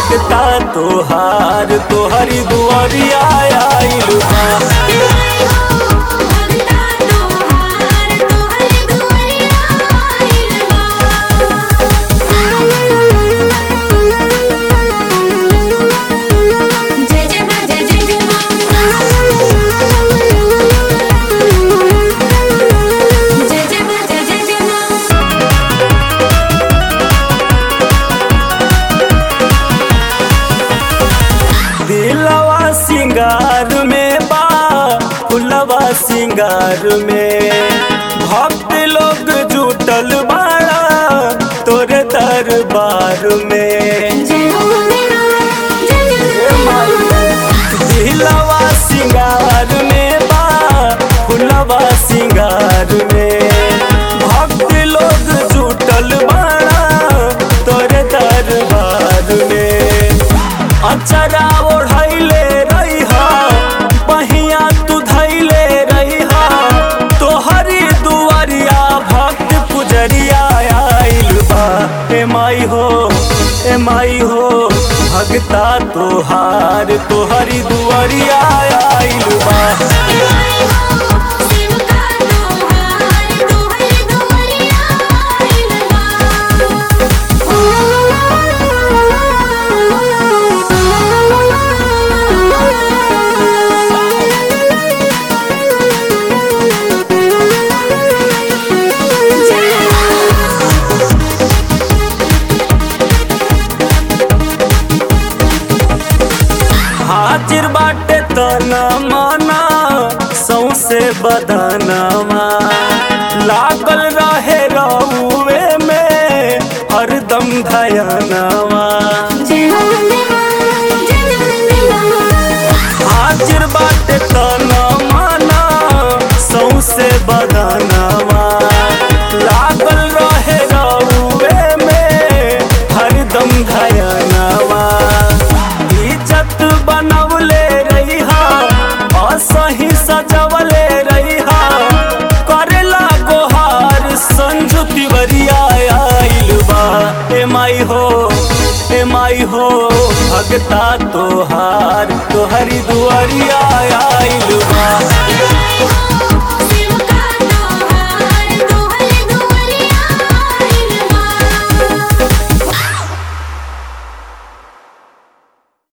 भगता तोहार तोहरी दुआरिया आइल बा। दिलवा सिंगार में बा फुलवा सिंगार में भक्त लोग जुटल बाड़ा तोरे दरबार में। दिलवा सिंगार में बा फुलवा सिंगार में भक्त लोग जुटल बाड़ा तोरे दरबार में। अचरा ओढ़ैले रहिहा बहिया तू धैले रहिहा तोहरी दुआरिया भक्त पुजरिया आइल बा। ए माई हो भगता तोहार तोहरी दुआरिया आइल बा। हाजिर बाटे तना माना सौसे बदनवा लागल रहे रउवे में हरदम धयनवा। हाजिर बाटे तना माना सौसे बदनवा लागल रहे रउवे में हरदम धयनवा। बनवले रहिहा असही सजवले रहिहा करेला गोहार संजू तिवरिया आइल बा। ए माई हो भगता तोहार तोहरी दुआरिया आइल बा।